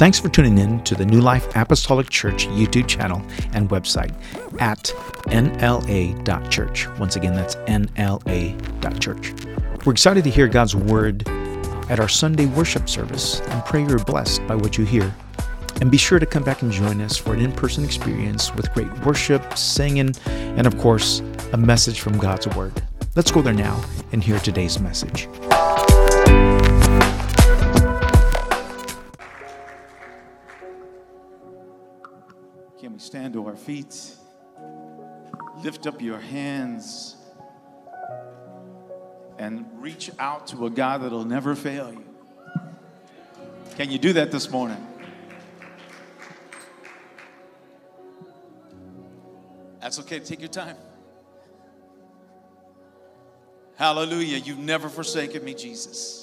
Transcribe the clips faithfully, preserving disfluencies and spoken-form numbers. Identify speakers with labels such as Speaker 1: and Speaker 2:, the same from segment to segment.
Speaker 1: Thanks for tuning in to the New Life Apostolic Church YouTube channel and website at N L A dot church. Once again, that's N L A dot church. We're excited to hear God's Word at our Sunday worship service and pray you're blessed by what you hear. And be sure to come back and join us for an in-person experience with great worship, singing, and of course, a message from God's Word. Let's go there now and hear today's message.
Speaker 2: Can we stand to our feet? Lift up your hands and reach out to a God that'll never fail you. Can you do that this morning? That's okay. Take your time. Hallelujah. You've never forsaken me, Jesus.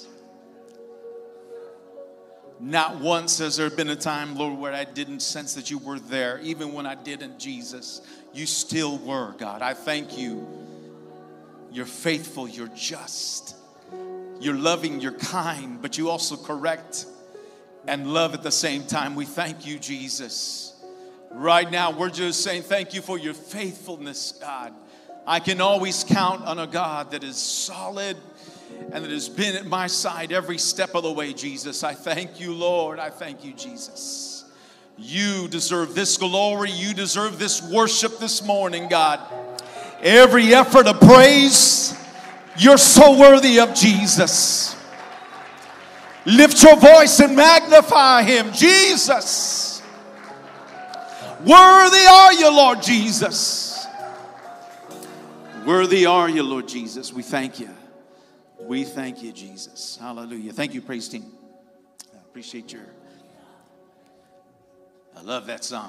Speaker 2: Not once has there been a time, Lord, where I didn't sense that you were there. Even when I didn't, Jesus, you still were, God. I thank you. You're faithful. You're just. You're loving. You're kind. But you also correct and love at the same time. We thank you, Jesus. Right now, we're just saying thank you for your faithfulness, God. I can always count on a God that is solid and that has been at my side every step of the way, Jesus. I thank you, Lord. I thank you, Jesus. You deserve this glory. You deserve this worship this morning, God. Every effort of praise, you're so worthy of, Jesus. Lift your voice and magnify him, Jesus. Worthy are you, Lord Jesus. Worthy are you, Lord Jesus. We thank you. We thank you, Jesus. Hallelujah. Thank you, praise team. I appreciate your... I love that song.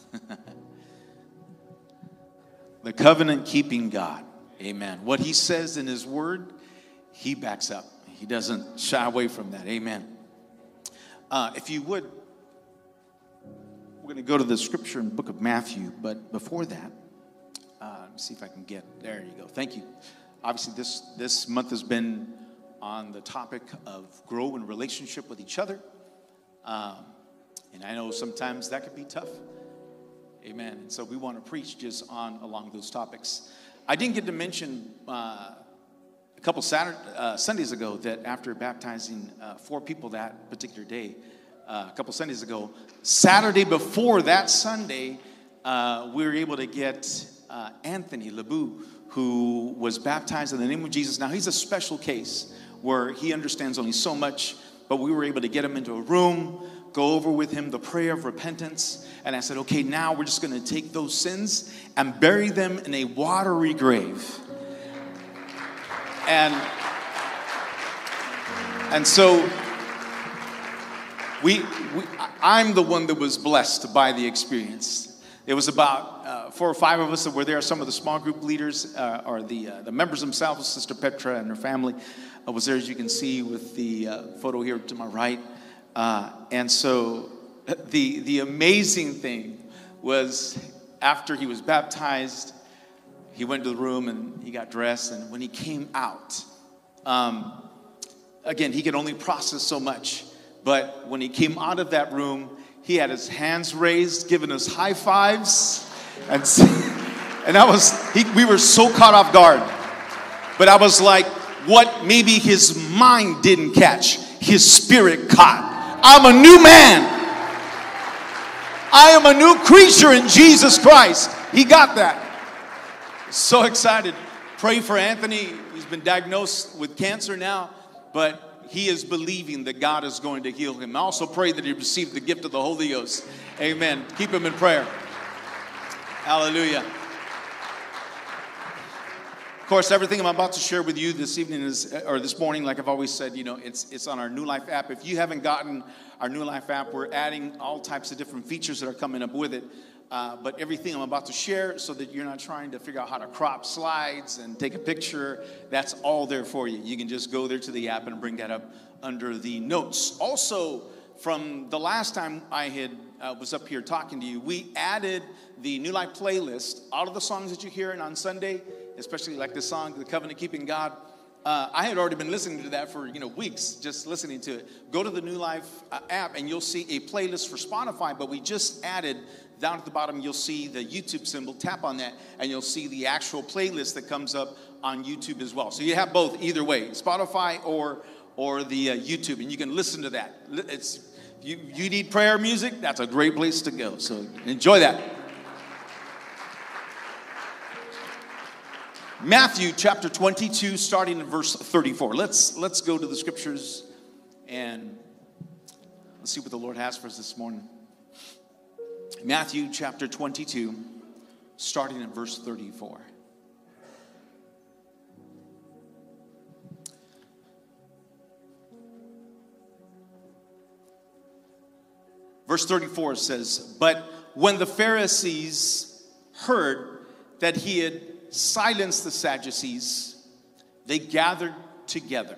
Speaker 2: The covenant-keeping God. Amen. What he says in his word, he backs up. He doesn't shy away from that. Amen. Uh, if you would, we're going to go to the scripture in the book of Matthew. But before that, uh, let me see if I can get... There you go. Thank you. Obviously, this, this month has been on the topic of grow in relationship with each other. Um, and I know sometimes that could be tough. Amen. And so we want to preach just on along those topics. I didn't get to mention uh, a couple Saturday, uh, Sundays ago that after baptizing uh, four people that particular day, uh, a couple Sundays ago, Saturday before that Sunday, uh, we were able to get uh, Anthony LeBou, who was baptized in the name of Jesus. Now, he's a special case where he understands only so much, but we were able to get him into a room, go over with him the prayer of repentance, and I said, okay, now we're just going to take those sins and bury them in a watery grave. And, and so we, we, I'm the one that was blessed by the experience. It was about uh, four or five of us that were there. Some of the small group leaders, uh, or the uh, the members themselves, Sister Petra and her family, uh, was there, as you can see with the uh, photo here to my right. Uh, and so the the amazing thing was after he was baptized, he went to the room and he got dressed. And when he came out, um, again, he could only process so much. But when he came out of that room, he had his hands raised, giving us high fives. And, and I was, he, we were so caught off guard. But I was like, what maybe his mind didn't catch, his spirit caught. I'm a new man. I am a new creature in Jesus Christ. He got that. So excited. Pray for Anthony. He's been diagnosed with cancer now, but he is believing that God is going to heal him. I also pray that he receive the gift of the Holy Ghost. Amen. Keep him in prayer. Hallelujah. Of course, everything I'm about to share with you this evening is, or this morning, like I've always said, you know, it's it's on our New Life app. If you haven't gotten our New Life app, we're adding all types of different features that are coming up with it. Uh, but everything I'm about to share, so that you're not trying to figure out how to crop slides and take a picture, that's all there for you. You can just go there to the app and bring that up under the notes. Also, from the last time I had uh, was up here talking to you, we added the New Life playlist. All of the songs that you hear on Sunday, especially like this song, The Covenant Keeping God, Uh, I had already been listening to that for, you know, weeks, just listening to it. Go to the New Life uh, app and you'll see a playlist for Spotify, but we just added, down at the bottom, you'll see the YouTube symbol. Tap on that and you'll see the actual playlist that comes up on YouTube as well. So you have both either way, Spotify or or the uh, YouTube, and you can listen to that. It's you, you need prayer music, that's a great place to go. So enjoy that. Matthew chapter twenty-two, starting in verse thirty-four. Let's let's go to the scriptures and let's see what the Lord has for us this morning. Matthew chapter twenty-two, starting in verse thirty-four. Verse thirty-four says, "But when the Pharisees heard that he had silenced the Sadducees, they gathered together.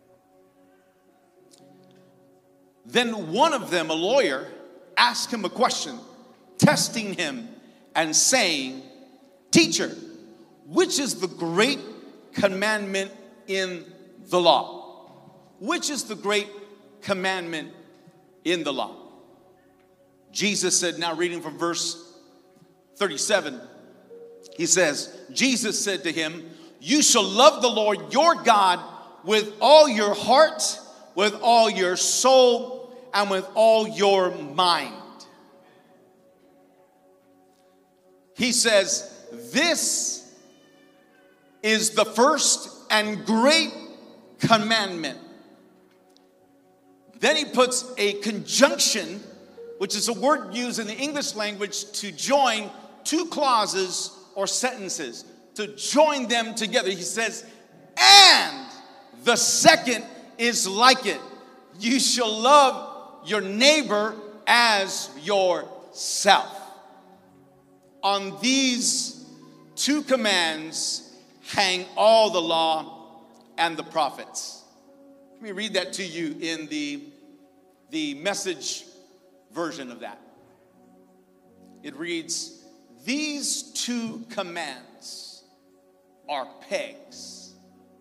Speaker 2: Then one of them, a lawyer, asked him a question, testing him and saying, 'Teacher, which is the great commandment in the law?'" Which is the great commandment in the law? Jesus said, now reading from verse thirty-seven, he says, Jesus said to him, "You shall love the Lord your God with all your heart, with all your soul, and with all your mind." He says, this is the first and great commandment. Then he puts a conjunction, which is a word used in the English language to join two clauses or sentences, to join them together. He says, and the second is like it. You shall love your neighbor as yourself. On these two commands hang all the law and the prophets. Let me read that to you in the, the Message version of that. It reads, "These two commands are pegs.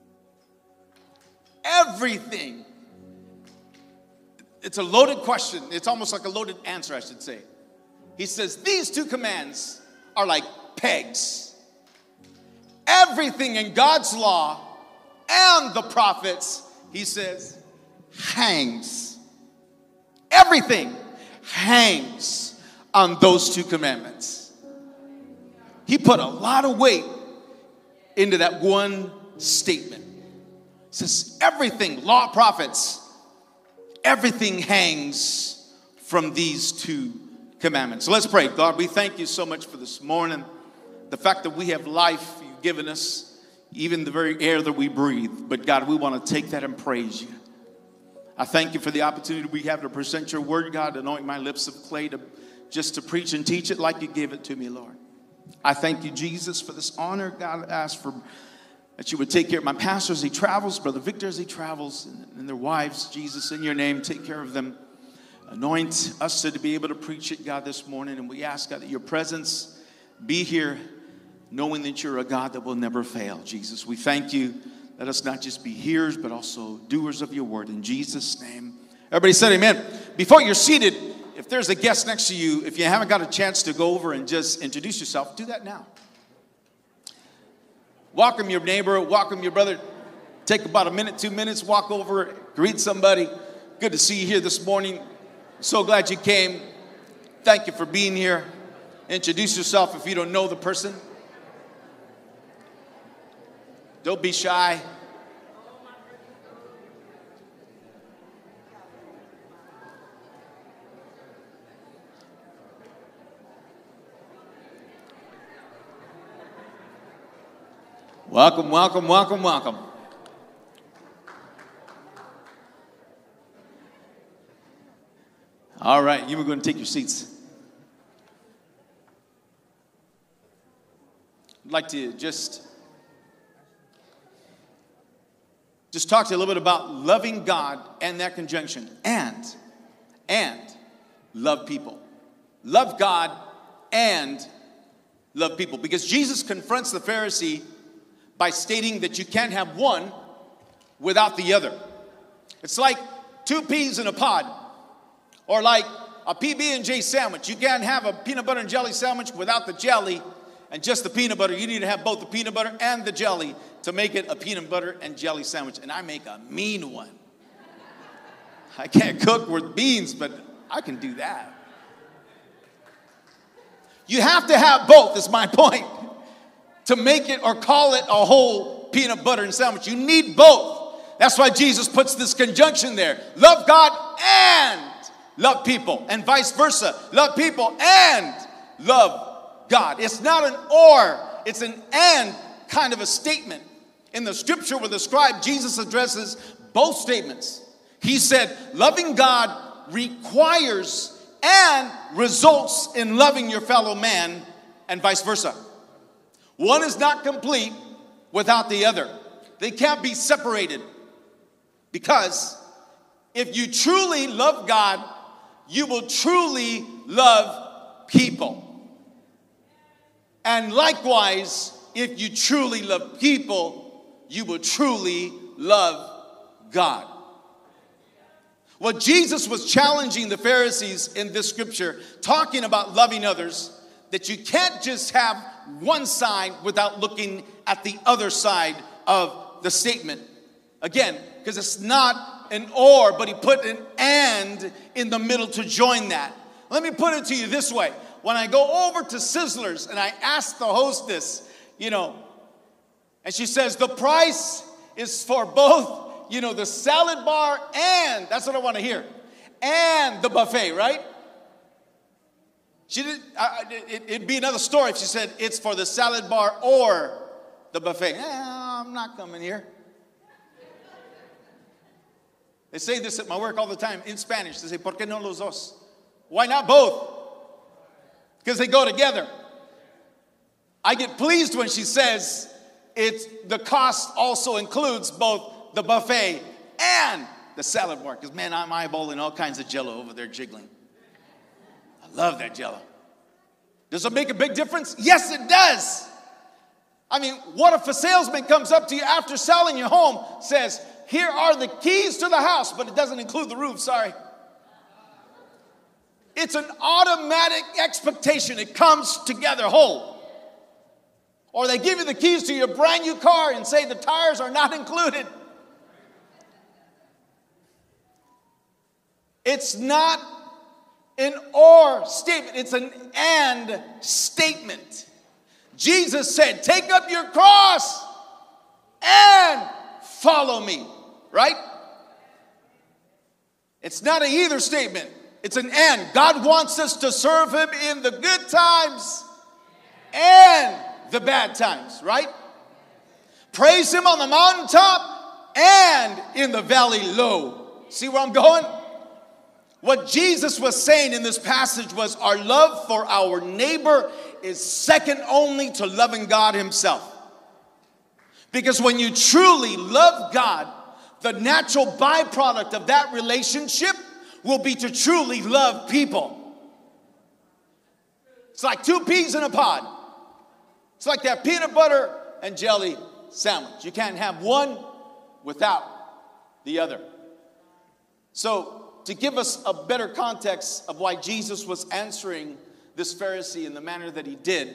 Speaker 2: Everything." It's a loaded question. It's almost like a loaded answer, I should say. He says, these two commands are like pegs. Everything in God's law and the prophets, he says, hangs. Everything hangs on those two commandments. He put a lot of weight into that one statement. He says, everything, law, prophets, everything hangs from these two commandments. So let's pray. God, we thank you so much for this morning. The fact that we have life you've given us, even the very air that we breathe. But God, we want to take that and praise you. I thank you for the opportunity we have to present your word, God. Anoint my lips of clay to just to preach and teach it like you gave it to me, Lord. I thank you, Jesus, for this honor. God, I ask for that you would take care of my pastor as he travels, Brother Victor as he travels, and their wives. Jesus, in your name, take care of them. Anoint us to be able to preach it, God, this morning. And we ask, God, that your presence be here, knowing that you're a God that will never fail. Jesus, we thank you. Let us not just be hearers, but also doers of your word. In Jesus' name. Everybody said amen. Before you're seated, if there's a guest next to you, if you haven't got a chance to go over and just introduce yourself, do that now. Welcome your neighbor, welcome your brother. Take about a minute, two minutes, walk over, greet somebody. Good to see you here this morning. So glad you came. Thank you for being here. Introduce yourself if you don't know the person. Don't be shy. Welcome, welcome, welcome, welcome. All right, you were going to take your seats. I'd like to just, just talk to you a little bit about loving God and that conjunction. And, and love people. Love God and love people. Because Jesus confronts the Pharisee by stating that you can't have one without the other. It's like two peas in a pod, or like a P B and J sandwich. You can't have a peanut butter and jelly sandwich without the jelly and just the peanut butter. You need to have both the peanut butter and the jelly to make it a peanut butter and jelly sandwich. And I make a mean one. I can't cook with beans, but I can do that. You have to have both, is my point, to make it or call it a whole peanut butter and sandwich. You need both. That's why Jesus puts this conjunction there. Love God and love people, and vice versa. Love people and love God. It's not an or, it's an and kind of a statement. In the scripture with the scribe, Jesus addresses both statements. He said, loving God requires and results in loving your fellow man, and vice versa. One is not complete without the other. They can't be separated. Because if you truly love God, you will truly love people. And likewise, if you truly love people, you will truly love God. What Jesus was challenging the Pharisees in this scripture, talking about loving others, that you can't just have one side without looking at the other side of the statement. Again, because it's not an or, but he put an and in the middle to join that. Let me put it to you this way. When I go over to Sizzlers and I ask the hostess, you know, and she says, the price is for both, you know, the salad bar and, that's what I want to hear, and the buffet, right? She did, uh, it, it'd be another story if she said, it's for the salad bar or the buffet. Eh, I'm not coming here. They say this at my work all the time in Spanish. They say, ¿por qué no los dos? Why not both? Because they go together. I get pleased when she says it's the cost also includes both the buffet and the salad bar. Because, man, I'm eyeballing all kinds of Jell-O over there jiggling. I love that Jell-O. Does it make a big difference? Yes, it does. I mean, what if a salesman comes up to you after selling your home, says, here are the keys to the house, but it doesn't include the roof, sorry. It's an automatic expectation. It comes together whole. Or they give you the keys to your brand new car and say the tires are not included. It's not an or statement. It's an and statement. Jesus said, take up your cross and follow me. Right? It's not an either statement. It's an and. God wants us to serve him in the good times and the bad times. Right? Praise him on the mountaintop and in the valley low. See where I'm going? What Jesus was saying in this passage was our love for our neighbor is second only to loving God himself. Because when you truly love God, the natural byproduct of that relationship will be to truly love people. It's like two peas in a pod. It's like that peanut butter and jelly sandwich. You can't have one without the other. So, to give us a better context of why Jesus was answering this Pharisee in the manner that he did,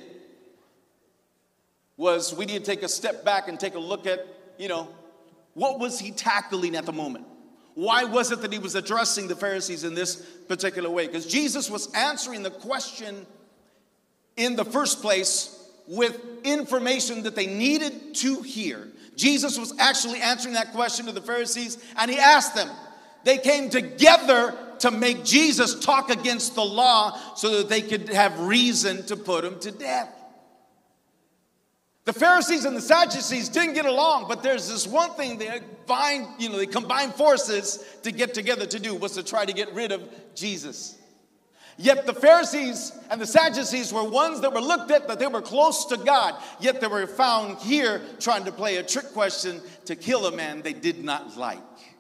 Speaker 2: was we need to take a step back and take a look at, you know, what was he tackling at the moment? Why was it that he was addressing the Pharisees in this particular way? Because Jesus was answering the question in the first place with information that they needed to hear. Jesus was actually answering that question to the Pharisees, and he asked them. They came together to make Jesus talk against the law so that they could have reason to put him to death. The Pharisees and the Sadducees didn't get along, but there's this one thing they find, you know, they combine forces to get together to do, was to try to get rid of Jesus. Yet the Pharisees and the Sadducees were ones that were looked at that they were close to God, yet they were found here trying to play a trick question to kill a man they did not like.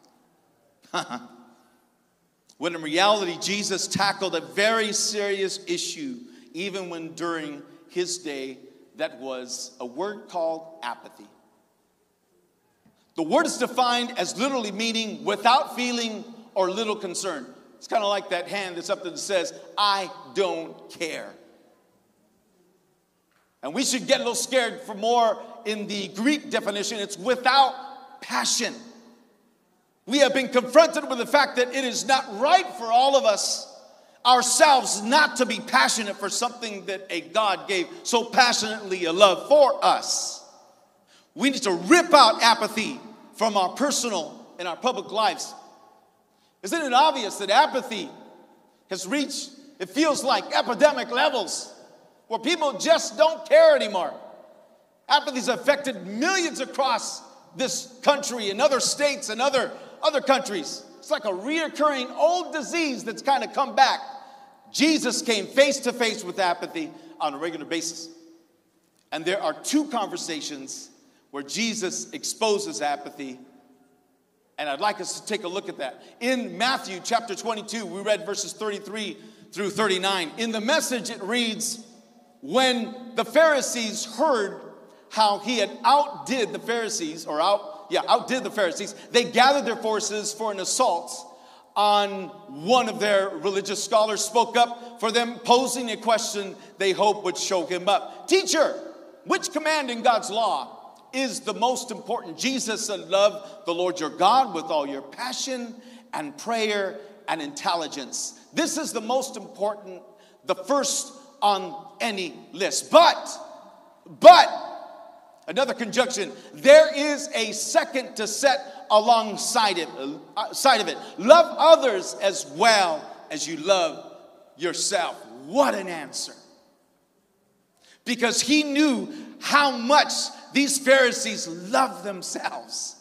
Speaker 2: When in reality, Jesus tackled a very serious issue, even when during his day, that was a word called apathy. The word is defined as literally meaning without feeling or little concern. It's kind of like that hand that's up there that says, I don't care. And we should get a little scared for more in the Greek definition. It's without passion. We have been confronted with the fact that it is not right for all of us ourselves not to be passionate for something that a God gave so passionately a love for us. We need to rip out apathy from our personal and our public lives. Isn't it obvious that apathy has reached, it feels like, epidemic levels where people just don't care anymore? Apathy has affected millions across this country and other states and other, other countries. It's like a reoccurring old disease that's kind of come back. Jesus came face to face with apathy on a regular basis. And there are two conversations where Jesus exposes apathy. And I'd like us to take a look at that. In Matthew chapter twenty-two, we read verses thirty-three through thirty-nine. In the Message, it reads, when the Pharisees heard how he had outdid the Pharisees, or out, yeah, outdid the Pharisees, they gathered their forces for an assault on one of their religious scholars, spoke up for them, posing a question they hoped would show him up. Teacher, which command in God's law is the most important? Jesus said, love the Lord your God with all your passion and prayer and intelligence. This is the most important, the first on any list. But, but, another conjunction, there is a second to set alongside it, uh, side of it. Love others as well as you love yourself. What an answer. Because he knew how much these Pharisees loved themselves.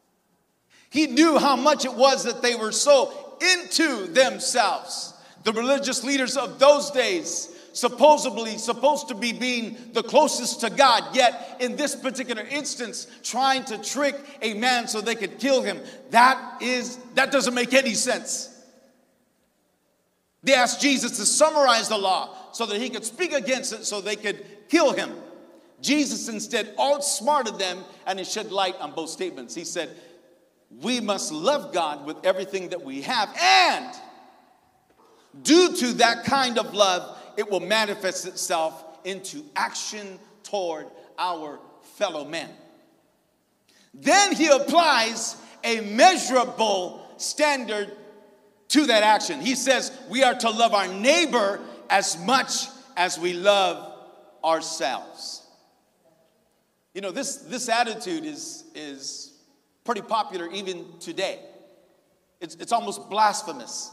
Speaker 2: He knew how much it was that they were so into themselves. The religious leaders of those days, supposedly supposed to be being the closest to God, yet in this particular instance, trying to trick a man so they could kill him. That is, that doesn't make any sense. They asked Jesus to summarize the law so that he could speak against it so they could kill him. Jesus instead outsmarted them, and he shed light on both statements. He said, we must love God with everything that we have, and due to that kind of love, it will manifest itself into action toward our fellow men. Then he applies a measurable standard to that action. He says we are to love our neighbor as much as we love ourselves. You know, this, this attitude is, is pretty popular even today. It's, it's almost blasphemous.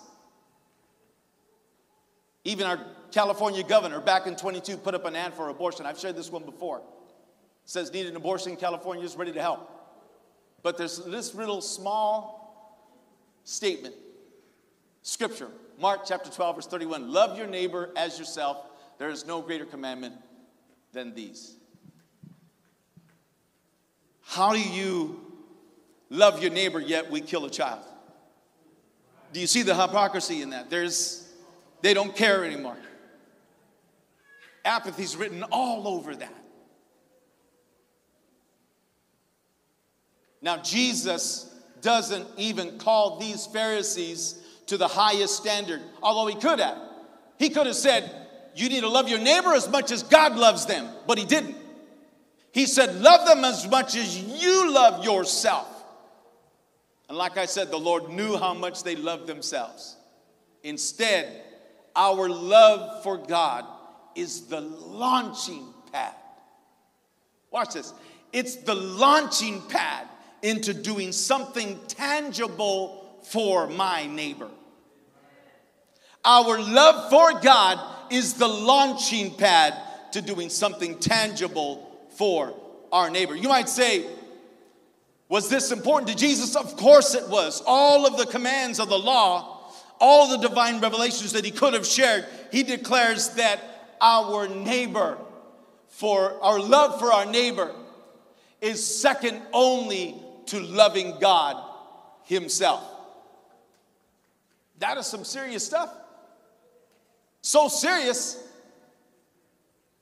Speaker 2: Even our California governor back in twenty-two put up an ad for abortion. I've shared this one before. It says, need an abortion, California is ready to help. But there's this little small statement. Scripture, Mark chapter twelve, verse thirty-one. Love your neighbor as yourself. There is no greater commandment than these. How do you love your neighbor yet we kill a child? Do you see the hypocrisy in that? There's, they don't care anymore. Apathy's written all over that. Now, Jesus doesn't even call these Pharisees to the highest standard, although he could have. He could have said, you need to love your neighbor as much as God loves them, but he didn't. He said, love them as much as you love yourself. And like I said, the Lord knew how much they loved themselves. Instead, our love for God is the launching pad. Watch this. It's the launching pad into doing something tangible for my neighbor. Our love for God is the launching pad to doing something tangible for our neighbor. You might say, was this important to Jesus? Of course it was. All of the commands of the law, all the divine revelations that he could have shared, he declares that our neighbor, for our love for our neighbor, is second only to loving God himself. That is some serious stuff. So serious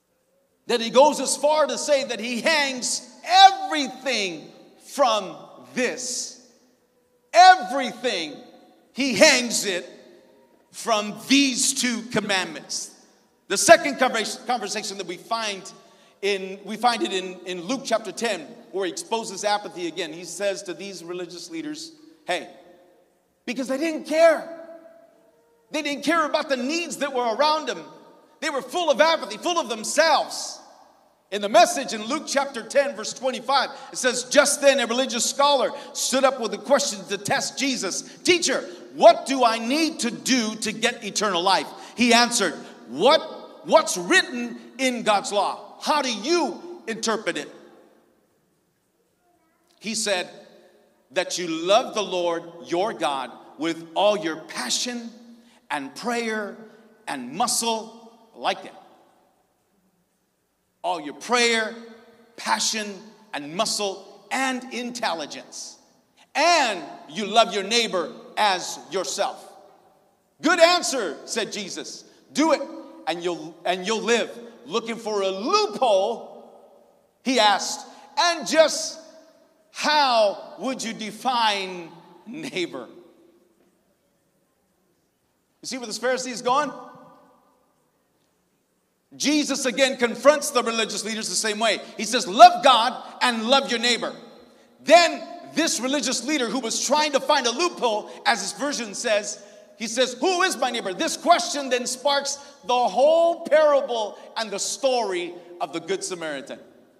Speaker 2: that he goes as far to say that he hangs everything from this, everything, he hangs it from these two commandments. The second conversation that we find in, we find it in, in Luke chapter ten, where he exposes apathy again. He says to these religious leaders, hey, because they didn't care. They didn't care about the needs that were around them. They were full of apathy, full of themselves. In the Message in Luke chapter ten, verse twenty-five, it says, just then a religious scholar stood up with a question to test Jesus. Teacher, what do I need to do to get eternal life? He answered, what, what's written in God's law? How do you interpret it? He said, that you love the Lord your God with all your passion and prayer and muscle. I like that. All your prayer, passion, and muscle, and intelligence. And you love your neighbor as yourself. Good answer, said Jesus. Do it, and you'll, and you'll live. Looking for a loophole, he asked, and just how would you define neighbor? You see where this Pharisee is going? Jesus again confronts the religious leaders the same way. He says, love God and love your neighbor. Then this religious leader who was trying to find a loophole, as his version says, he says, who is my neighbor? This question then sparks the whole parable and the story of the Good Samaritan.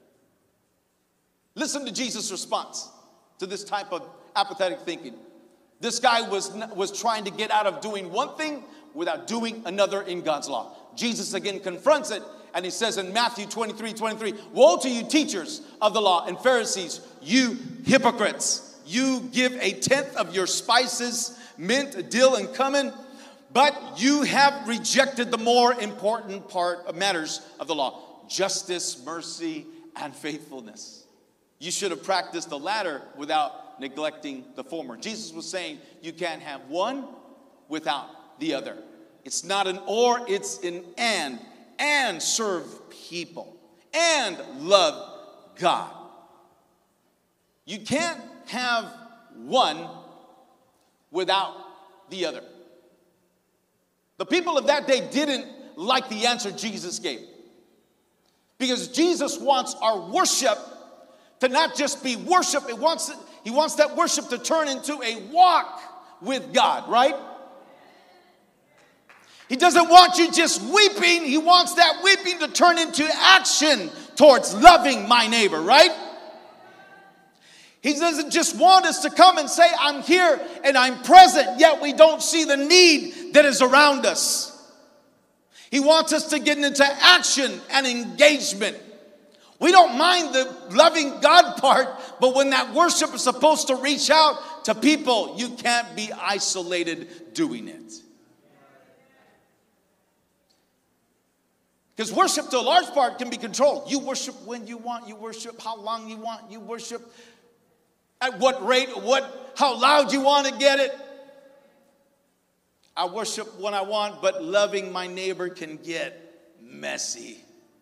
Speaker 2: Listen to Jesus' response to this type of apathetic thinking. This guy was, was trying to get out of doing one thing without doing another in God's law. Jesus again confronts it, and he says in Matthew twenty-three, twenty-three, woe to you teachers of the law and Pharisees, you hypocrites! You give a tenth of your spices, mint, dill, and cumin, but you have rejected the more important part of matters of the law, justice, mercy, and faithfulness. You should have practiced the latter without neglecting the former. Jesus was saying you can't have one without the other. It's not an or, it's an and. And serve people. And love God. You can't have one without the other. The people of that day didn't like the answer Jesus gave. Because Jesus wants our worship to not just be worship. It wants, he wants that worship to turn into a walk with God, right? He doesn't want you just weeping. He wants that weeping to turn into action towards loving my neighbor, right? He doesn't just want us to come and say, I'm here and I'm present, yet we don't see the need that is around us. He wants us to get into action and engagement. We don't mind the loving God part, but when that worship is supposed to reach out to people, you can't be isolated doing it. Because worship, to a large part, can be controlled. You worship when you want. You worship how long you want. You worship at what rate, what, how loud you want to get it. I worship when I want, but loving my neighbor can get messy.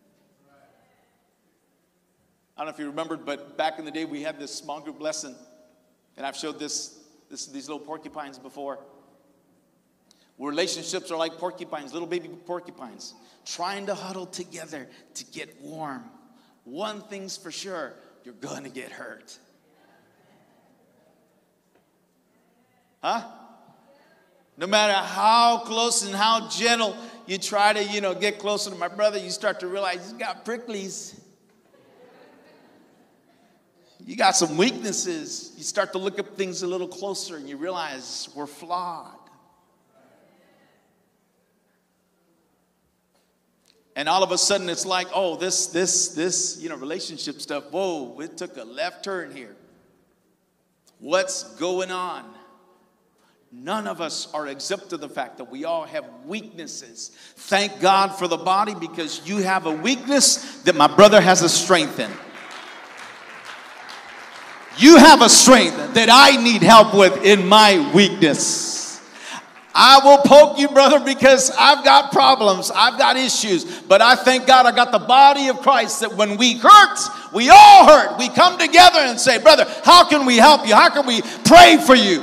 Speaker 2: I don't know if you remembered, but back in the day, we had this small group lesson. And I've showed this, this these little porcupines before. Relationships are like porcupines, little baby porcupines, trying to huddle together to get warm. One thing's for sure, you're going to get hurt. Huh? No matter how close and how gentle you try to, you know, get closer to my brother, you start to realize he's got pricklies. You got some weaknesses. You start to look at things a little closer and you realize we're flawed. And all of a sudden it's like, oh, this, this, this, you know, relationship stuff, whoa, it took a left turn here. What's going on? None of us are exempt to the fact that we all have weaknesses. Thank God for the body, because you have a weakness that my brother has a strength in. You have a strength that I need help with in my weakness. I will poke you, brother, because I've got problems. I've got issues. But I thank God I got the body of Christ that when we hurt, we all hurt. We come together and say, brother, how can we help you? How can we pray for you?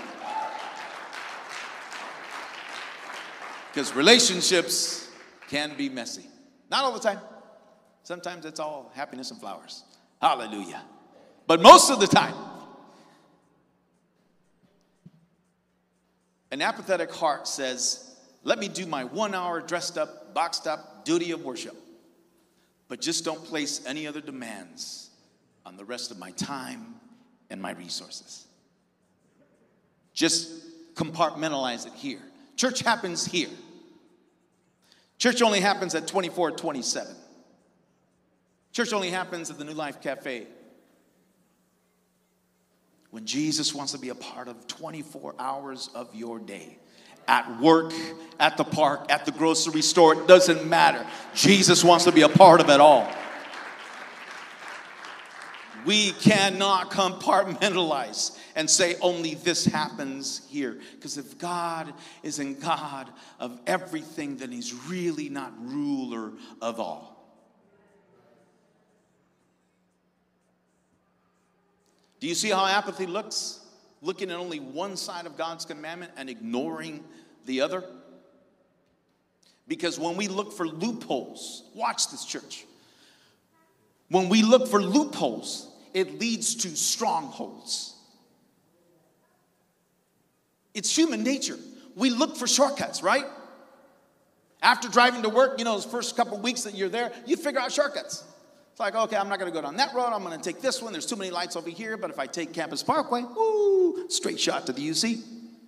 Speaker 2: Because relationships can be messy. Not all the time. Sometimes it's all happiness and flowers. Hallelujah. But most of the time, an apathetic heart says, let me do my one hour dressed up, boxed up duty of worship. But just don't place any other demands on the rest of my time and my resources. Just compartmentalize it here. Church happens here. Church only happens at twenty-four twenty-seven. Church only happens at the New Life Cafe. When Jesus wants to be a part of twenty-four hours of your day. At work, at the park, at the grocery store, it doesn't matter. Jesus wants to be a part of it all. We cannot compartmentalize and say only this happens here. Because if God is in God of everything, then he's really not ruler of all. Do you see how apathy looks? Looking at only one side of God's commandment and ignoring the other? Because when we look for loopholes, watch this, church. When we look for loopholes, it leads to strongholds. It's human nature. We look for shortcuts, right? After driving to work, you know, those first couple weeks that you're there, you figure out shortcuts. It's like, okay, I'm not going to go down that road. I'm going to take this one. There's too many lights over here. But if I take Campus Parkway, woo, straight shot to the U C.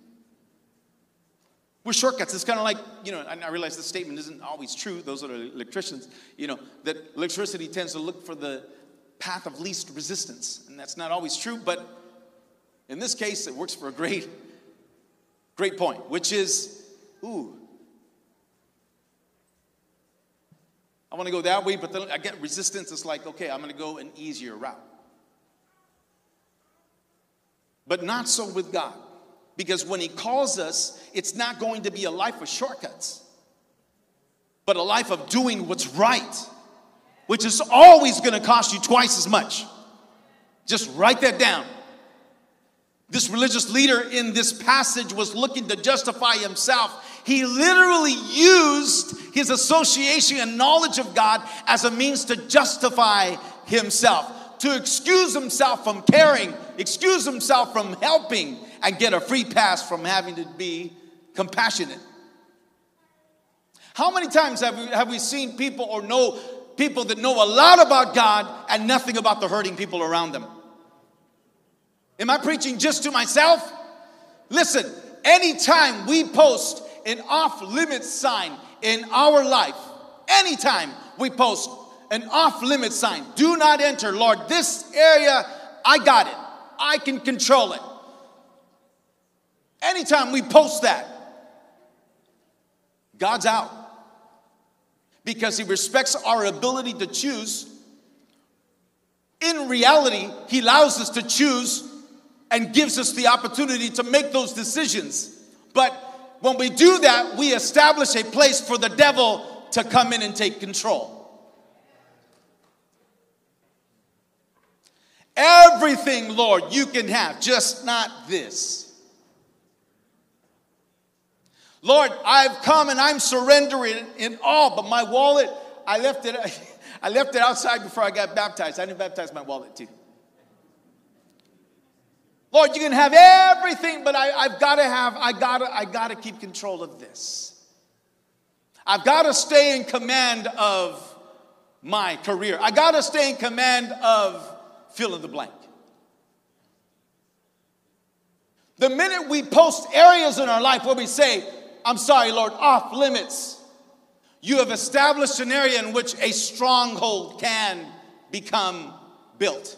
Speaker 2: We're shortcuts. It's kind of like, you know, and I realize this statement isn't always true. Those are electricians, you know, that electricity tends to look for the path of least resistance. And that's not always true. But in this case, it works for a great, great point, which is, ooh, I want to go that way, but then I get resistance. It's like, okay, I'm going to go an easier route. But not so with God. Because when he calls us, it's not going to be a life of shortcuts, but a life of doing what's right, which is always going to cost you twice as much. Just write that down. This religious leader in this passage was looking to justify himself. He literally used his association and knowledge of God as a means to justify himself, to excuse himself from caring, excuse himself from helping, and get a free pass from having to be compassionate. How many times have we, have we seen people or know people that know a lot about God and nothing about the hurting people around them? Am I preaching just to myself? Listen, anytime we post an off-limits sign in our life, anytime we post an off-limits sign, do not enter, Lord, this area, I got it. I can control it. Anytime we post that, God's out. Because he respects our ability to choose. In reality, he allows us to choose and gives us the opportunity to make those decisions. But when we do that, we establish a place for the devil to come in and take control. Everything, Lord, you can have, just not this. Lord, I've come and I'm surrendering in all, but my wallet, I left it, I left it outside before I got baptized. I didn't baptize my wallet too. Lord, you can have everything, but I, I've got to have, I gotta, I gotta keep control of this. I've got to stay in command of my career. I got to stay in command of fill in the blank. The minute we post areas in our life where we say, I'm sorry, Lord, off limits, you have established an area in which a stronghold can become built.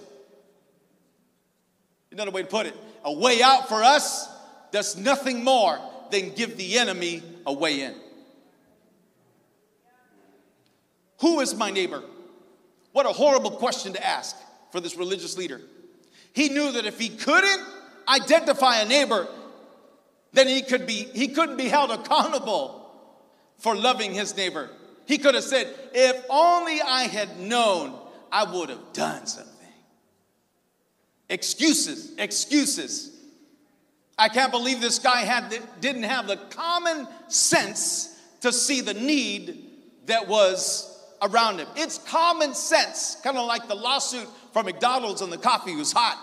Speaker 2: Another way to put it, a way out for us does nothing more than give the enemy a way in. Who is my neighbor? What a horrible question to ask for this religious leader. He knew that if he couldn't identify a neighbor, then he could be, he couldn't be held accountable for loving his neighbor. He could have said, if only I had known, I would have done something. Excuses, excuses. I can't believe this guy had didn't have the common sense to see the need that was around him. It's common sense, kind of like the lawsuit from McDonald's and the coffee was hot.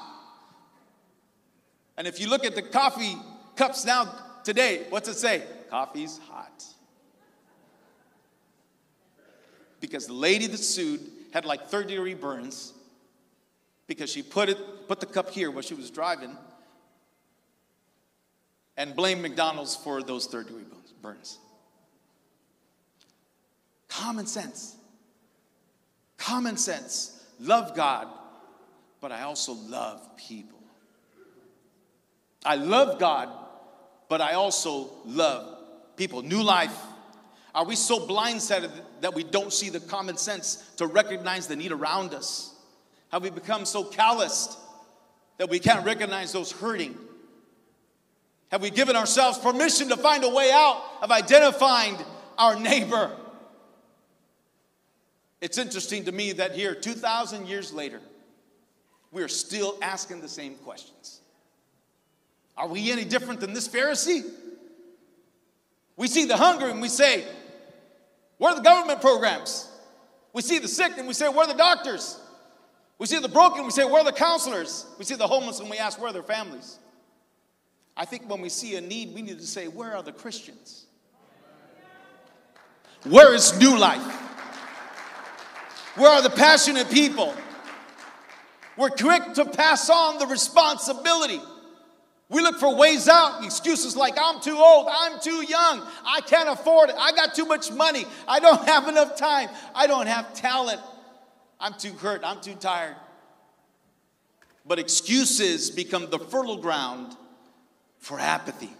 Speaker 2: And if you look at the coffee cups now today, what's it say? Coffee's hot. Because the lady that sued had like third degree burns because she put it put the cup here while she was driving and blamed McDonald's for those third degree burns. Common sense. Common sense. Love God, but I also love people. I love God, but I also love people. New Life. Are we so blindsided that we don't see the common sense to recognize the need around us? Have we become so calloused that we can't recognize those hurting? Have we given ourselves permission to find a way out of identifying our neighbor? It's interesting to me that here, two thousand years later, we are still asking the same questions. Are we any different than this Pharisee? We see the hungry and we say, where are the government programs? We see the sick and we say, where are the doctors? We see the broken and we say, where are the counselors? We see the homeless and we ask, where are their families? I think when we see a need, we need to say, where are the Christians? Where is New Life? Where are the passionate people? We're quick to pass on the responsibility. We look for ways out, excuses like, I'm too old, I'm too young, I can't afford it, I got too much money, I don't have enough time, I don't have talent, I'm too hurt, I'm too tired. But excuses become the fertile ground for apathy.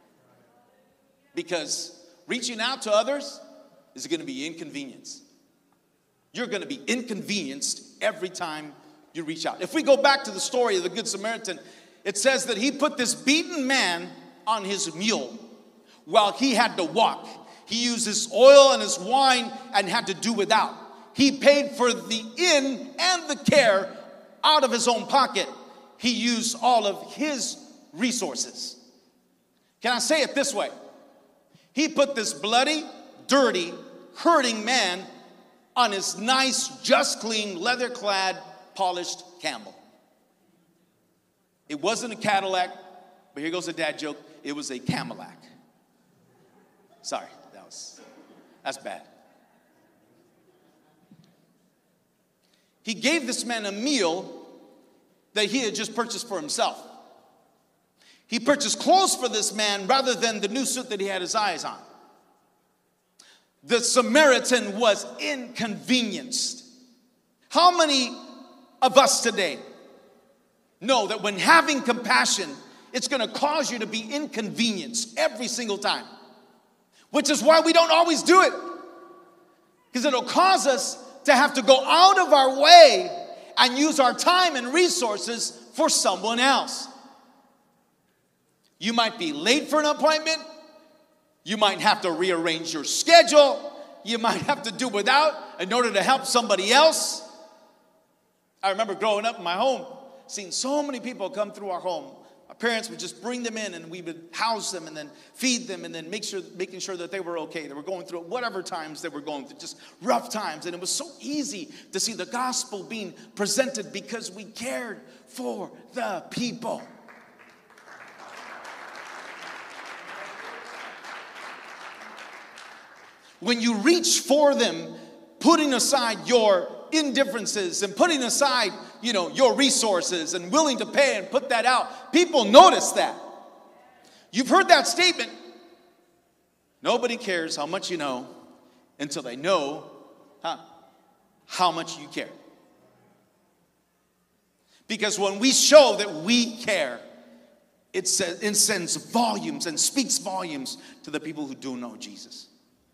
Speaker 2: Because reaching out to others is going to be inconvenience. You're going to be inconvenienced every time you reach out. If we go back to the story of the Good Samaritan, it says that he put this beaten man on his mule while he had to walk. He used his oil and his wine and had to do without. He paid for the inn and the care out of his own pocket. He used all of his resources. Can I say it this way? He put this bloody, dirty, hurting man on his nice, just clean, leather-clad, polished camel. It wasn't a Cadillac, but here goes a dad joke. It was a Camelac. Sorry, that was, that's bad. He gave this man a meal that he had just purchased for himself. He purchased clothes for this man rather than the new suit that he had his eyes on. The Samaritan was inconvenienced. How many of us today know that when having compassion, it's going to cause you to be inconvenienced every single time? Which is why we don't always do it. Because it'll cause us to have to go out of our way and use our time and resources for someone else. You might be late for an appointment. You might have to rearrange your schedule. You might have to do without in order to help somebody else. I remember growing up in my home, seeing so many people come through our home. Our parents would just bring them in and we would house them and then feed them and then make sure, making sure that they were okay. They were going through whatever times they were going through, just rough times. And it was so easy to see the gospel being presented because we cared for the people. When you reach for them, putting aside your indifferences and putting aside, you know, your resources and willing to pay and put that out, people notice that. You've heard that statement. Nobody cares how much you know until they know huh, how much you care. Because when we show that we care, it, says, it sends volumes and speaks volumes to the people who don't know Jesus.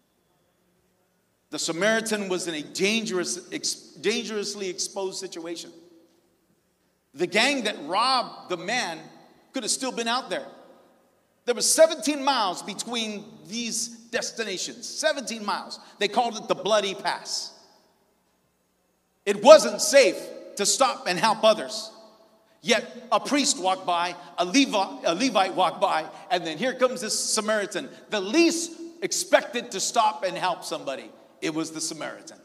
Speaker 2: The Samaritan was in a dangerous, ex, dangerously exposed situation. The gang that robbed the man could have still been out there. There was seventeen miles between these destinations. seventeen miles. They called it the Bloody Pass. It wasn't safe to stop and help others. Yet a priest walked by, a, Levi, a Levite walked by, and then here comes this Samaritan. The least expected to stop and help somebody, it was the Samaritan.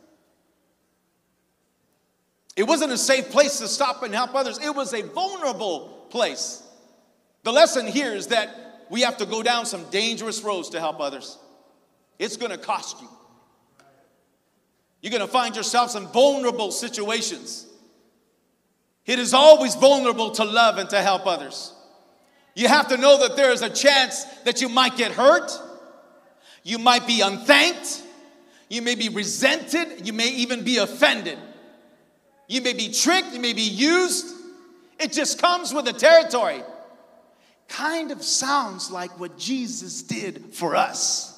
Speaker 2: It wasn't a safe place to stop and help others. It was a vulnerable place. The lesson here is that we have to go down some dangerous roads to help others. It's going to cost you. You're going to find yourselves in vulnerable situations. It is always vulnerable to love and to help others. You have to know that there is a chance that you might get hurt. You might be unthanked. You may be resented. You may even be offended. You may be tricked. You may be used. It just comes with the territory. Kind of sounds like what Jesus did for us.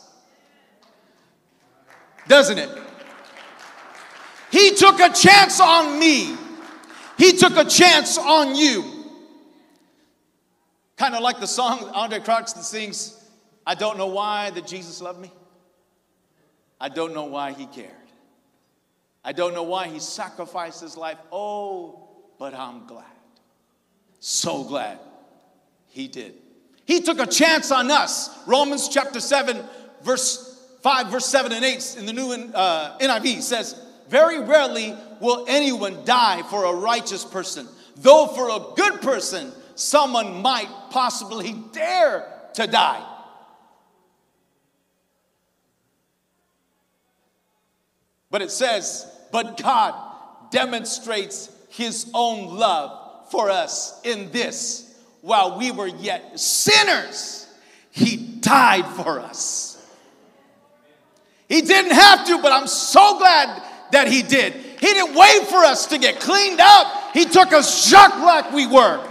Speaker 2: Doesn't it? He took a chance on me. He took a chance on you. Kind of like the song Andre Crouch that sings, I don't know why that Jesus loved me. I don't know why he cared. I don't know why he sacrificed his life. Oh, but I'm glad. So glad he did. He took a chance on us. Romans chapter seven, verse five, verse seven and eight in the new uh, N I V says, very rarely will anyone die for a righteous person, though for a good person, someone might possibly dare to die. But it says, but God demonstrates his own love for us in this, while we were yet sinners, he died for us. He didn't have to, but I'm so glad that he did. He didn't wait for us to get cleaned up. He took us just like we were.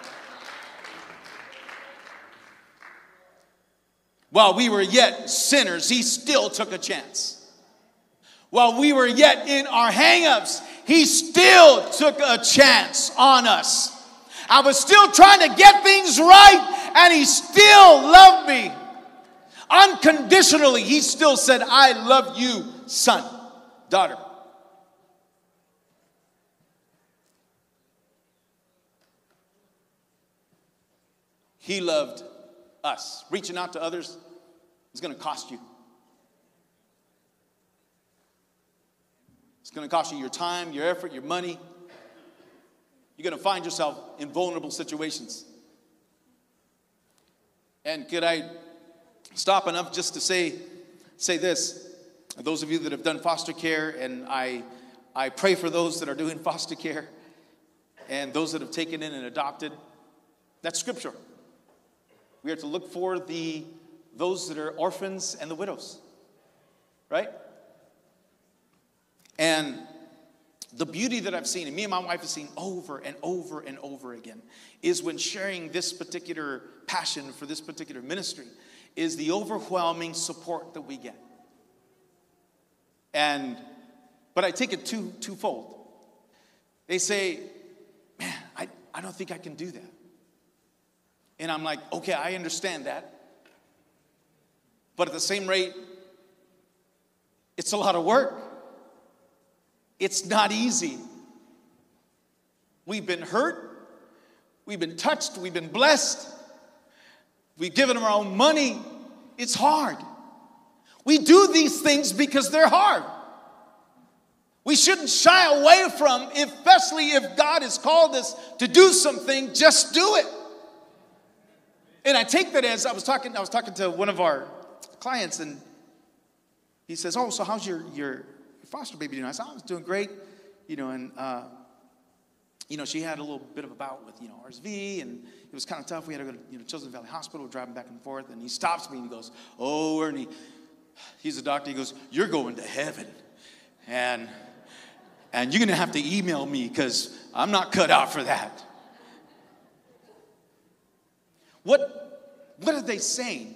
Speaker 2: While we were yet sinners, he still took a chance. While we were yet in our hang-ups, he still took a chance on us. I was still trying to get things right, and he still loved me. Unconditionally, he still said, I love you, son, daughter. He loved us. Reaching out to others is going to cost you. It's going to cost you your time, your effort, your money. You're going to find yourself in vulnerable situations. And could I stop enough just to say, say this? Those of you that have done foster care, and I, I pray for those that are doing foster care, and those that have taken in and adopted, that's scripture. We are to look for the those that are orphans and the widows, right? And the beauty that I've seen, and me and my wife have seen over and over and over again, is when sharing this particular passion for this particular ministry, is the overwhelming support that we get. And, but I take it two, twofold. They say, man, I, I don't think I can do that. And I'm like, okay, I understand that. But at the same rate, it's a lot of work. It's not easy. We've been hurt. We've been touched. We've been blessed. We've given them our own money. It's hard. We do these things because they're hard. We shouldn't shy away from, especially if God has called us to do something, just do it. And I take that as I was talking, I was talking to one of our clients, and he says, oh, so how's your, your foster baby doing? I said, oh, it's doing great. You know, and, uh, you know, she had a little bit of a bout with, you know, R S V, and it was kind of tough. We had to go to, you know, Children's Valley Hospital, driving back and forth, and he stops me and he goes, oh, Ernie, he's a doctor. He goes, you're going to heaven. And, and you're going to have to email me because I'm not cut out for that. What, what are they saying?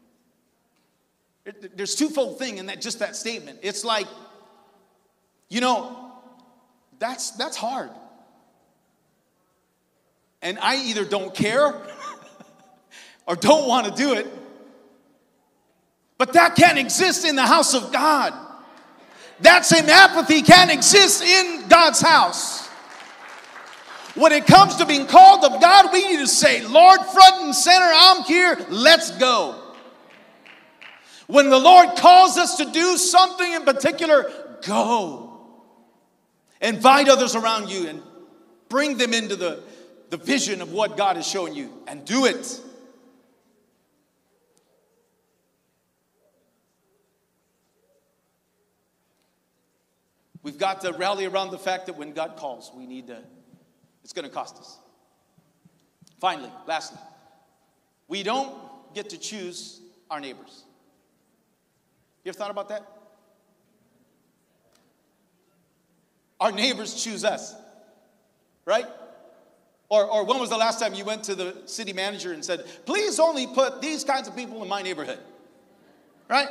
Speaker 2: There's twofold thing in that, just that statement. It's like, you know, that's that's hard. And I either don't care or don't want to do it. But that can't exist in the house of God. That same apathy can't exist in God's house. When it comes to being called of God, we need to say, Lord, front and center, I'm here, let's go. When the Lord calls us to do something in particular, go. Invite others around you and bring them into the, the vision of what God is showing you, and do it. We've got to rally around the fact that when God calls, we need to, it's going to cost us. Finally, lastly, we don't get to choose our neighbors. You ever thought about that? Our neighbors choose us, right? Or, or when was the last time you went to the city manager and said, please only put these kinds of people in my neighborhood, right?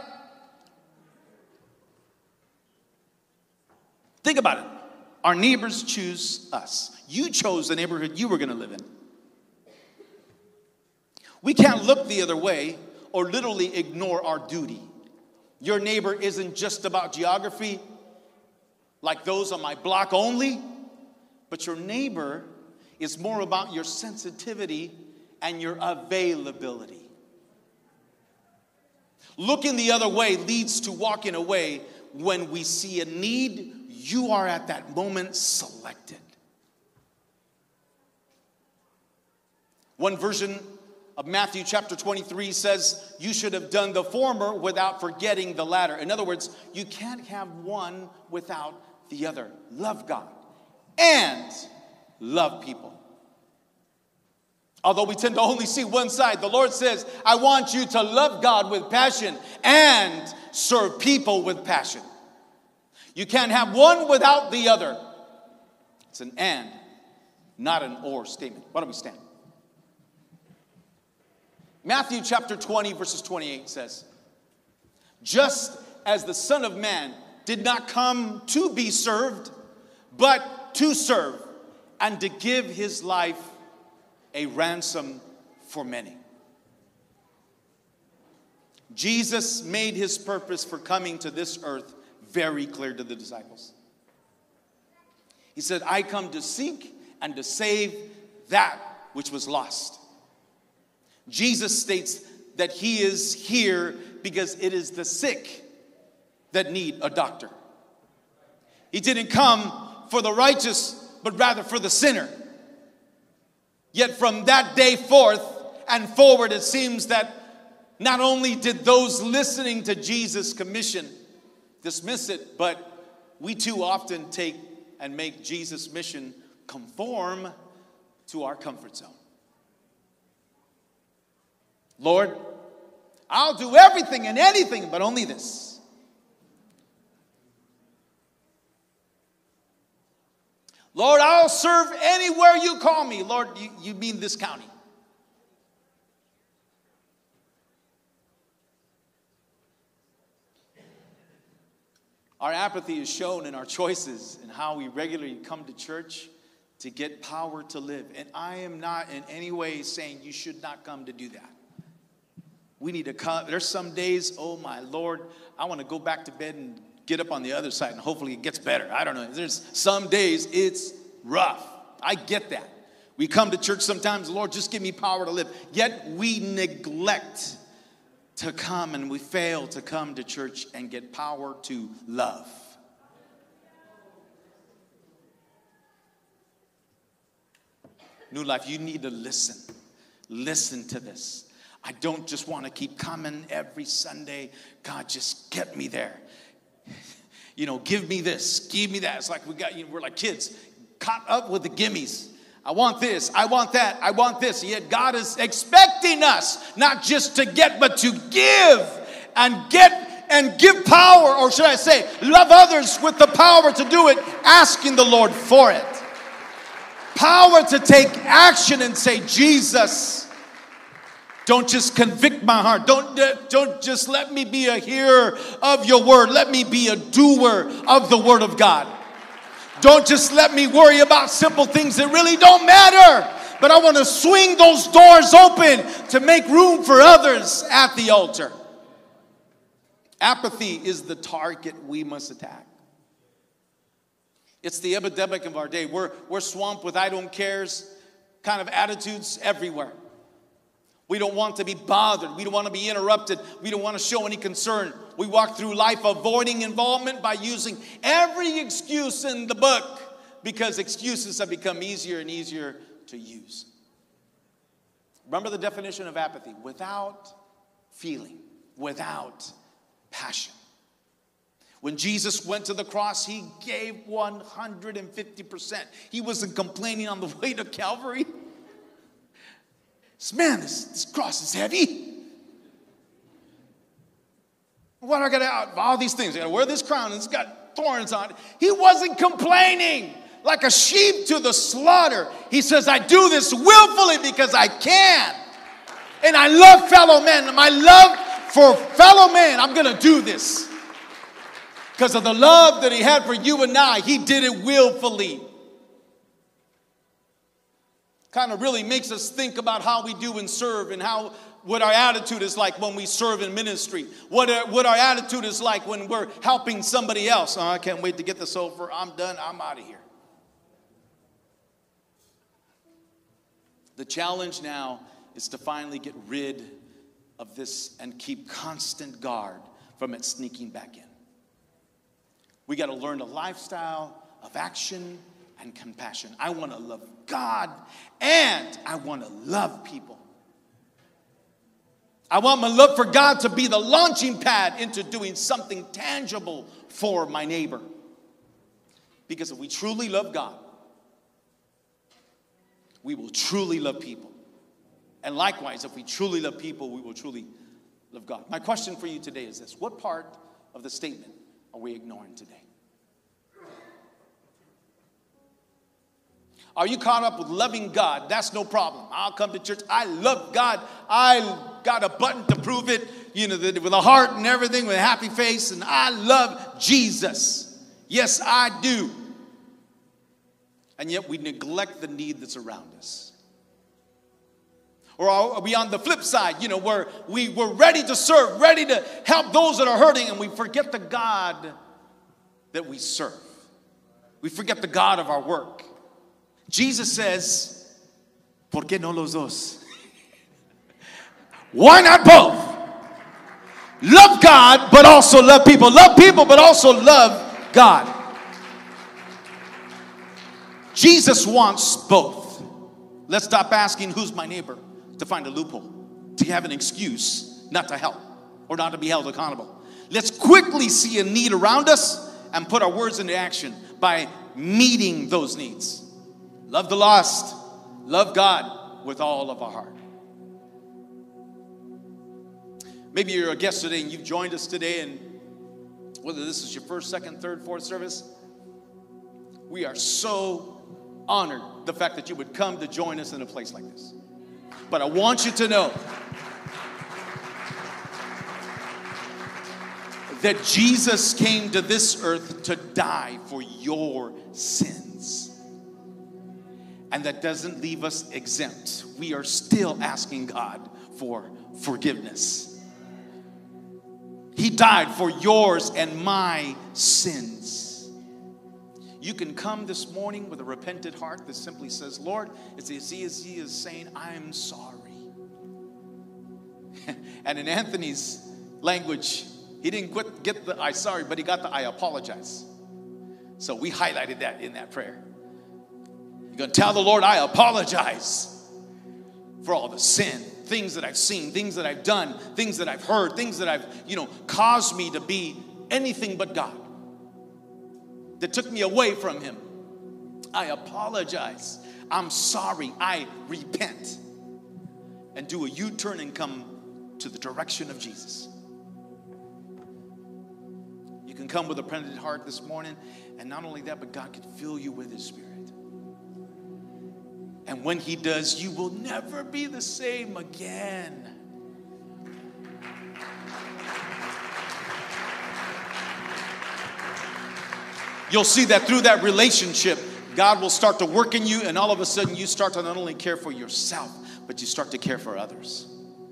Speaker 2: Think about it. Our neighbors choose us. You chose the neighborhood you were going to live in. We can't look the other way or literally ignore our duty. Your neighbor isn't just about geography, like those on my block only, but your neighbor is more about your sensitivity and your availability. Looking the other way leads to walking away when we see a need. You are at that moment selected. One version of Matthew chapter twenty-three says, you should have done the former without forgetting the latter. In other words, you can't have one without the other. Love God and love people. Although we tend to only see one side, the Lord says, I want you to love God with passion and serve people with passion. You can't have one without the other. It's an and, not an or statement. Why don't we stand? Matthew chapter twenty, verses twenty-eight says, just as the Son of Man did not come to be served, but to serve, and to give his life a ransom for many. Jesus made his purpose for coming to this earth very clear to the disciples. He said, I come to seek and to save that which was lost. Jesus states that he is here because it is the sick that need a doctor. He didn't come for the righteous, but rather for the sinner. Yet from that day forth and forward, it seems that not only did those listening to Jesus' commission dismiss it, but we too often take and make Jesus' mission conform to our comfort zone. Lord, I'll do everything and anything, but only this. Lord, I'll serve anywhere you call me. Lord, you, you mean this county. Our apathy is shown in our choices and how we regularly come to church to get power to live. And I am not in any way saying you should not come to do that. We need to come. There's some days, oh my Lord, I want to go back to bed and get up on the other side and hopefully it gets better. I don't know. There's some days it's rough. I get that. We come to church sometimes, Lord, just give me power to live. Yet we neglect to come and we fail to come to church and get power to love. New Life, you need to listen. Listen to this. I don't just want to keep coming every Sunday. God, just get me there. You know, give me this, give me that. It's like we got, you know, we're like kids caught up with the gimmies. I want this, I want that, I want this. Yet God is expecting us not just to get, but to give and get and give power, or should I say, love others with the power to do it, asking the Lord for it. Power to take action and say, Jesus, don't just convict my heart. Don't, don't just let me be a hearer of your word. Let me be a doer of the word of God. Don't just let me worry about simple things that really don't matter. but I want to swing those doors open to make room for others at the altar. Apathy is the target we must attack. It's the epidemic of our day. We're, we're swamped with I don't cares kind of attitudes everywhere. We don't want to be bothered. We don't want to be interrupted. We don't want to show any concern. We walk through life avoiding involvement by using every excuse in the book because excuses have become easier and easier to use. Remember the definition of apathy: without feeling, without passion. When Jesus went to the cross, he gave one hundred fifty percent. He wasn't complaining on the way to Calvary. Man, this, this cross is heavy. What I got to, all these things. I got to wear this crown and it's got thorns on it. He wasn't complaining like a sheep to the slaughter. He says, I do this willfully because I can. And I love fellow men. My love for fellow men, I'm going to do this. Because of the love that he had for you and I, he did it willfully. Kind of really makes us think about how we do and serve, and how what our attitude is like when we serve in ministry. What our, what our attitude is like when we're helping somebody else. Oh, I can't wait to get this over. I'm done. I'm out of here. The challenge now is to finally get rid of this and keep constant guard from it sneaking back in. We got to learn a lifestyle of action and compassion. I want to love God and I want to love people. I want my love for God to be the launching pad into doing something tangible for my neighbor. Because if we truly love God, we will truly love people. And likewise, if we truly love people, we will truly love God. My question for you today is this: what part of the statement are we ignoring today? Are you caught up with loving God? That's no problem. I'll come to church. I love God. I got a button to prove it, you know, with a heart and everything, with a happy face, and I love Jesus. Yes, I do. And yet we neglect the need that's around us. Or are we on the flip side, you know, where we, we're ready to serve, ready to help those that are hurting, and we forget the God that we serve. We forget the God of our work. Jesus says, ¿por qué no los dos? Why not both? Love God, but also love people. Love people, but also love God. Jesus wants both. Let's stop asking, who's my neighbor, to find a loophole, to have an excuse not to help or not to be held accountable. Let's quickly see a need around us and put our words into action by meeting those needs. Love the lost. Love God with all of our heart. Maybe you're a guest today and you've joined us today, and whether this is your first, second, third, fourth service, we are so honored the fact that you would come to join us in a place like this. But I want you to know that Jesus came to this earth to die for your sins. And that doesn't leave us exempt. We are still asking God for forgiveness. He died for yours and my sins. You can come this morning with a repentant heart that simply says, Lord, it's as he is, he is saying, I'm sorry. And in Anthony's language, he didn't quit, get the I sorry, but he got the I apologize. So we highlighted that in that prayer. You're going to tell the Lord, I apologize for all the sin, things that I've seen, things that I've done, things that I've heard, things that I've, you know, caused me to be anything but God, that took me away from him. I apologize. I'm sorry. I repent. And do a U-turn and come to the direction of Jesus. You can come with a repentant heart this morning, and not only that, but God can fill you with his Spirit. And when he does, you will never be the same again. You'll see that through that relationship, God will start to work in you, and all of a sudden you start to not only care for yourself, but you start to care for others.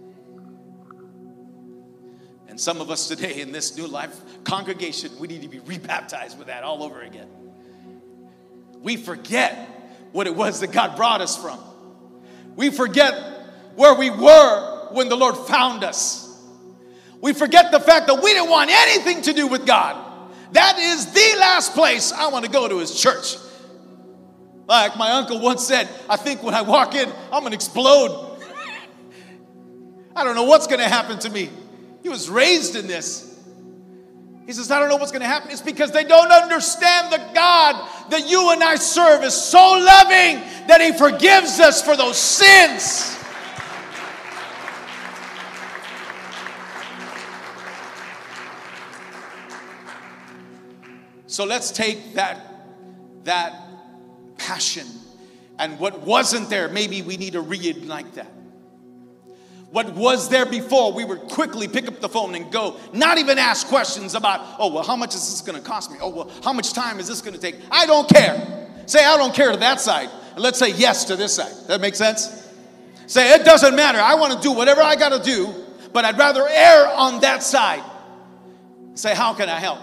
Speaker 2: And some of us today in this New Life congregation, we need to be rebaptized with that all over again. We forget what it was that God brought us from. We forget where we were when the Lord found us. We forget the fact that we didn't want anything to do with God. That is the last place I want to go to, is church. Like my uncle once said, I think when I walk in, I'm going to explode. I don't know what's going to happen to me. He was raised in this. He says, I don't know what's going to happen. It's because they don't understand the God that you and I serve is so loving that He forgives us for those sins. So let's take that, that passion, and what wasn't there, maybe we need to reignite that. What was there before, we would quickly pick up the phone and go, not even ask questions about, oh, well, how much is this going to cost me? Oh, well, how much time is this going to take? I don't care. Say, I don't care to that side. And let's say yes to this side. That make sense? Say, it doesn't matter. I want to do whatever I got to do, but I'd rather err on that side. Say, how can I help?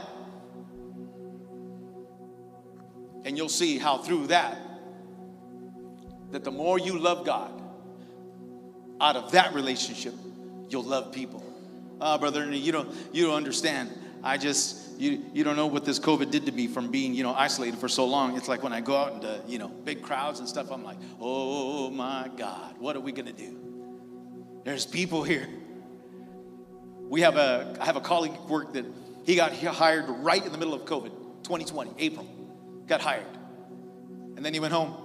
Speaker 2: And you'll see how through that, that the more you love God, out of that relationship, you'll love people. Oh, brother, you don't, you don't understand. I just, you, you don't know what this COVID did to me from being, you know, isolated for so long. It's like when I go out into, you know, big crowds and stuff, I'm like, oh my God, what are we going to do? There's people here. We have a, I have a colleague at work that he got hired right in the middle of COVID, twenty twenty, April. Got hired. And then he went home.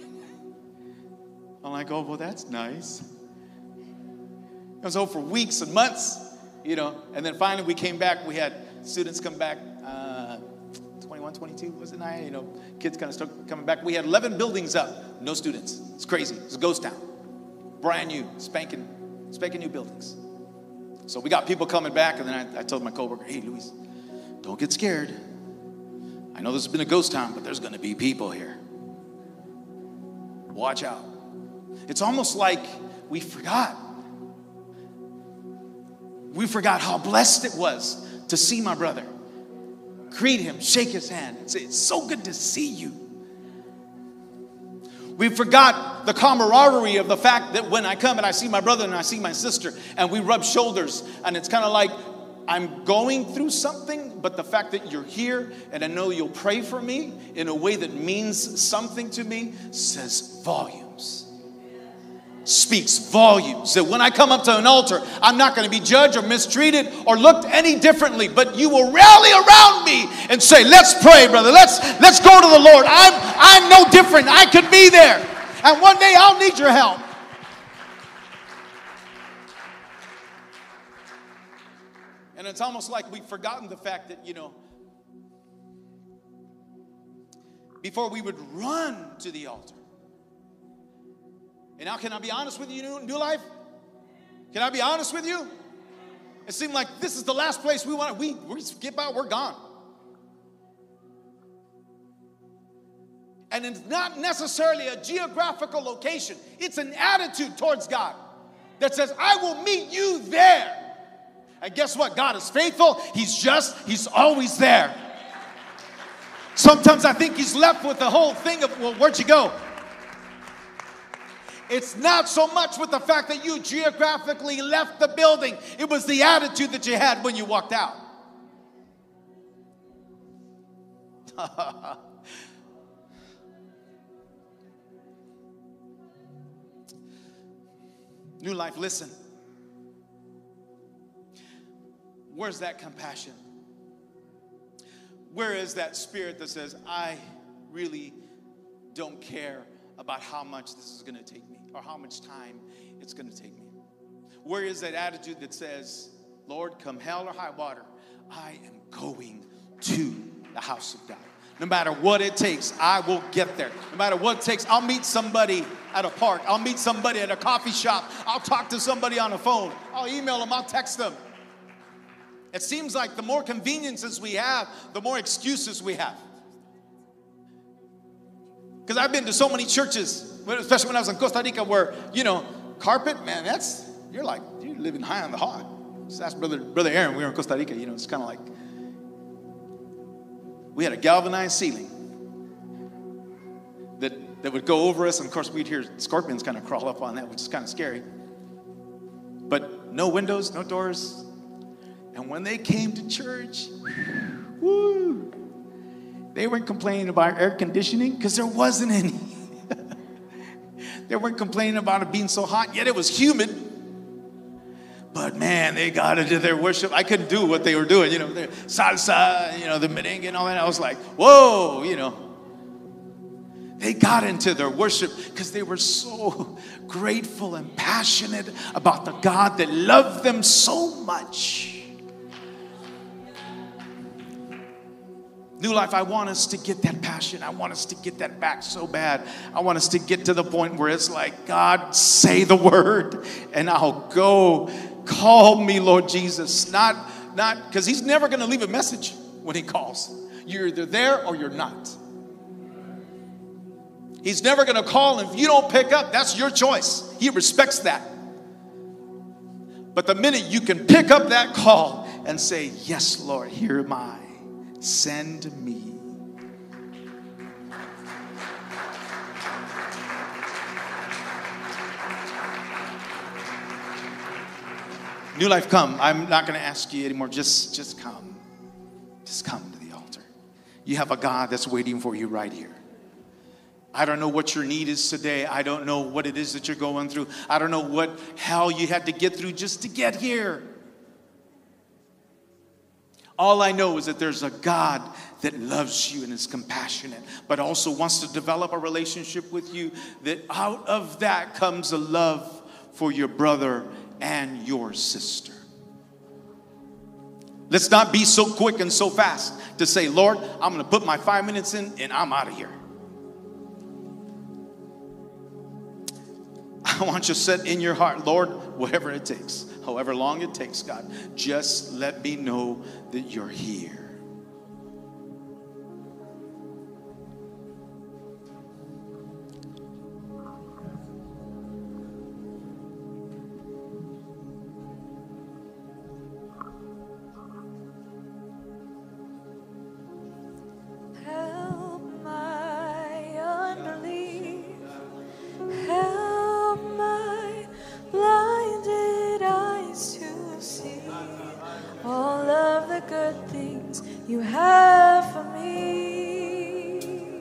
Speaker 2: I'm like, oh, well, that's nice. It was home for weeks and months, you know. And then finally we came back. We had students come back, uh, twenty-one, twenty-two, was it nine? You know, kids kind of started coming back. We had eleven buildings up, no students. It's crazy. It's a ghost town. Brand new, spanking, spanking new buildings. So we got people coming back, and then I, I told my coworker, hey, Luis, don't get scared. I know this has been a ghost town, but there's going to be people here. Watch out. It's almost like we forgot. We forgot how blessed it was to see my brother. Greet him, shake his hand, and say, it's so good to see you. We forgot the camaraderie of the fact that when I come and I see my brother and I see my sister and we rub shoulders, and it's kind of like, I'm going through something, but the fact that you're here and I know you'll pray for me in a way that means something to me says volumes. Speaks volumes. That when I come up to an altar, I'm not going to be judged or mistreated or looked any differently, but you will rally around me and say, let's pray, brother. Let's, let's go to the Lord. I'm, I'm no different. I could be there. And one day I'll need your help. And it's almost like we've forgotten the fact that, you know, before we would run to the altar. And now, can I be honest with you, New, New Life? Can I be honest with you? It seemed like this is the last place we want. We, we skip out, we're gone. And it's not necessarily a geographical location. It's an attitude towards God that says, I will meet you there. And guess what? God is faithful. He's just. He's always there. Sometimes I think He's left with the whole thing of, well, where'd you go? It's not so much with the fact that you geographically left the building. It was the attitude that you had when you walked out. New Life, listen. Where's that compassion? Where is that spirit that says, I really don't care about how much this is going to take me or how much time it's going to take me? Where is that attitude that says, Lord, come hell or high water, I am going to the house of God. No matter what it takes, I will get there. No matter what it takes, I'll meet somebody at a park. I'll meet somebody at a coffee shop. I'll talk to somebody on the phone. I'll email them. I'll text them. It seems like the more conveniences we have, the more excuses we have. Because I've been to so many churches, especially when I was in Costa Rica, where, you know, carpet, man, that's, you're like, you're living high on the hog. So that's Brother, Brother Aaron. We were in Costa Rica, you know, it's kind of like, we had a galvanized ceiling that, that would go over us. And of course, we'd hear scorpions kind of crawl up on that, which is kind of scary. But no windows, no doors. And when they came to church, woo, they weren't complaining about air conditioning because there wasn't any. They weren't complaining about it being so hot, yet it was humid. But man, they got into their worship. I couldn't do what they were doing, you know, their salsa, you know, the merengue and all that. I was like, whoa, you know. They got into their worship because they were so grateful and passionate about the God that loved them so much. New Life, I want us to get that passion. I want us to get that back so bad. I want us to get to the point where it's like, God, say the word and I'll go. Call me, Lord Jesus. Not, not, because he's never going to leave a message when he calls. You're either there or you're not. He's never going to call, and if you don't pick up, that's your choice. He respects that. But the minute you can pick up that call and say, yes, Lord, here am I. Send me. New Life, come. I'm not going to ask you anymore. Just, just come. Just come to the altar. You have a God that's waiting for you right here. I don't know what your need is today. I don't know what it is that you're going through. I don't know what hell you had to get through just to get here. All I know is that there's a God that loves you and is compassionate, but also wants to develop a relationship with you, that out of that comes a love for your brother and your sister. Let's not be so quick and so fast to say, Lord, I'm going to put my five minutes in and I'm out of here. I want you to set in your heart, Lord, whatever it takes, however long it takes, God, just let me know that you're here.
Speaker 3: You have for me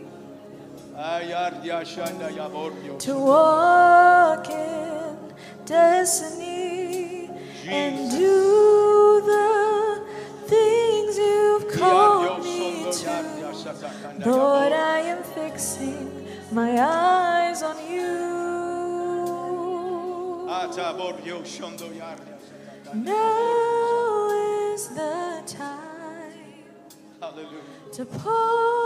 Speaker 3: to walk in destiny and do the things you've called me to. Lord, I am fixing my eyes on you. Now is the time to pour